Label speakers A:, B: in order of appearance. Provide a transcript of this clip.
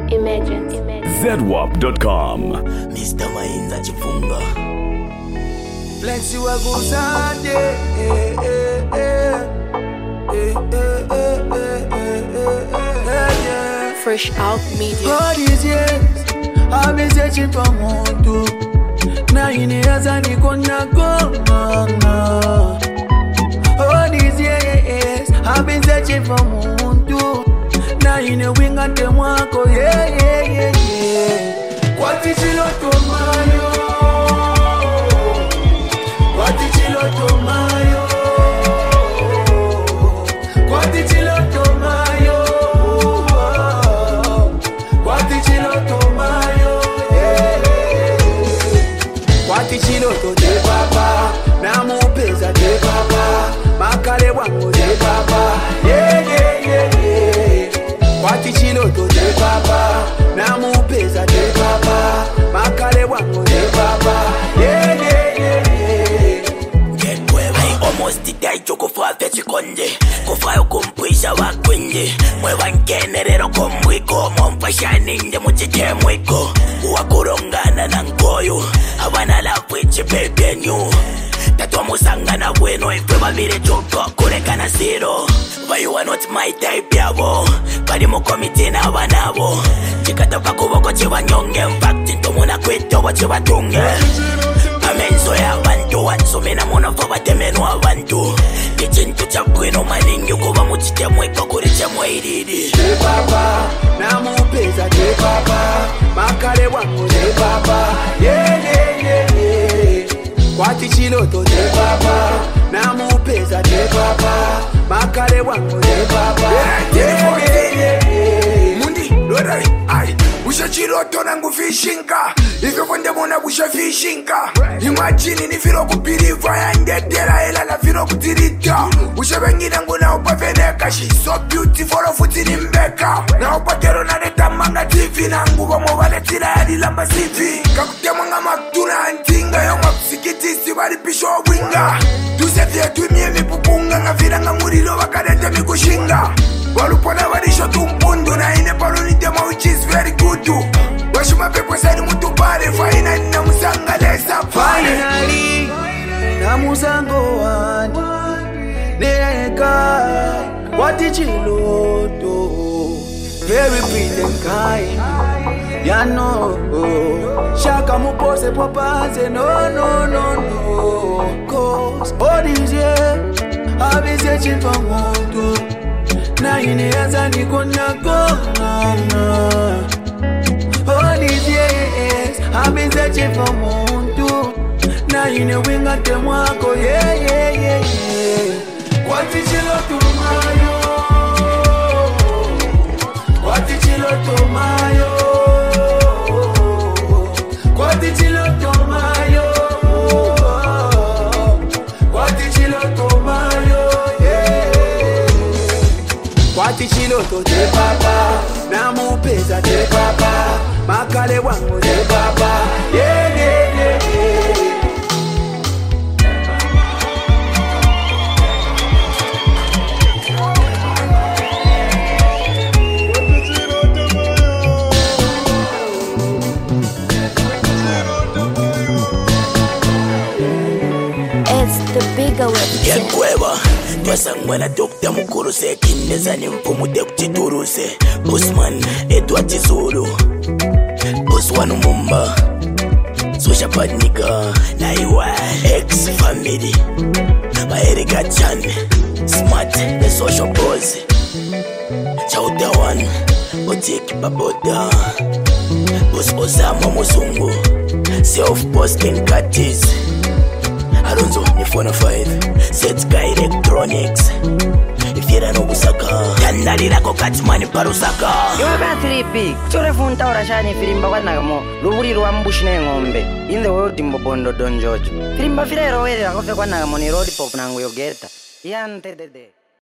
A: Imagine.
B: ZWAP.com.
C: Mr. Mainza Chifunga.
D: Plenty wa go Sunday.
A: Fresh Out Media.
D: All these years, I've been searching for more too. Now in the years I need gonna go. All these years, I've been searching for more too. Now in the wing at the wako, yeah. What did you look to Mayo? What did you look to Mayo? What did you look to Mayo? What did you look to Mayo? What did you look to de papa? Namu pesa de papa. Makale wangu de papa. Yeah. Wati chiloto de papa, namu pesa de papa, makale wangu de papa, yeah.
C: Get where I almost did die to go for a conde. Go for a comprisha wakwinde. Mueva nkenerero komwiko, mompashani nde mutike mwiko. Uwakurongana na nkoyo, hawana la wichi baby and you. Tatwa musangana bueno ifwe babire choko kurekana zero. But you are not my type yabo. Bali mukomiti na banabo. Chikata pakuboko chiwa nyonge. Mfakti ntomuna kwito wa chiwa tunge. Amenzo ya abantu. Ansumina muna faba temenu abantu. Kichintu chakwino maningi kuba muchite mwiko kuriche mwairidi.
D: De papa, namu pesa de papa, makale wangu de papa, yeah. Wati chiloto de papa, namu pesa de papa, makale wangu de papa, yeah.
E: Mundi, lorari, ai. Usha chiloto nangu fishinka. If you wonder mona usha fishinka. Imagine ni filo kupiriva ya ndetera ela la filo kutirita. Usha bengi nangu na upa veneka. She's so beautiful ofutini mbeka. Na upa kero na neta manga TV. Nangu gomo wale tira ya dilamba CV. Kakutia manga maktuna antinga. Yonga kusikitisi wali pisho winga. Tusefye tuimie mipupunga. Ngafira nga murilo wakadete mikushinga. Walupona wadisho tumpundu. Na ine paloni tema which is very good too. Washuma pepo sani mutu pare. Finally na musanga lesa pare.
D: Finally, na musango wani neka wati chiloto. Very pretty and kind. Ya no shaka mupose papaze. No. Cause all these years I've been searching for more too. Now in the years I need gonna go. All these years I've been searching for more too. Now in the wing at the wako, yeah. What did you look to Mayo? What did you look to Mayo? What did you look to Mayo? What did you look to Mayo? Yeah. What did you look to de papa? Namu pesa de papa, makale wangu de papa, yeah.
A: It's the bigger web.
C: Get cueva. Twasangwana Dr. Mukuru sekineza ni mfumu de kuchituruse. Busman Edward Zulu. Buswanu Mumba. Sosha Padnika. Naiwa ex-family. Maerika Chan. Smart the social boss. Chauta one. Boutique Baboda. Bus Osama Musungu. Self-posting Katis. Alonzo ni 405 Setska Electronics. Ifira no busaka Yanalira ko Katmani parusaka.
F: Yo ba 3P Chore funta ora shani filimba kwa nagamo Luburi rwa mbushine ngombe In the world imbobondo Don George Filimba fira ero wele Akofe kwa nagamo ni road pop nangu yogeta Yante dede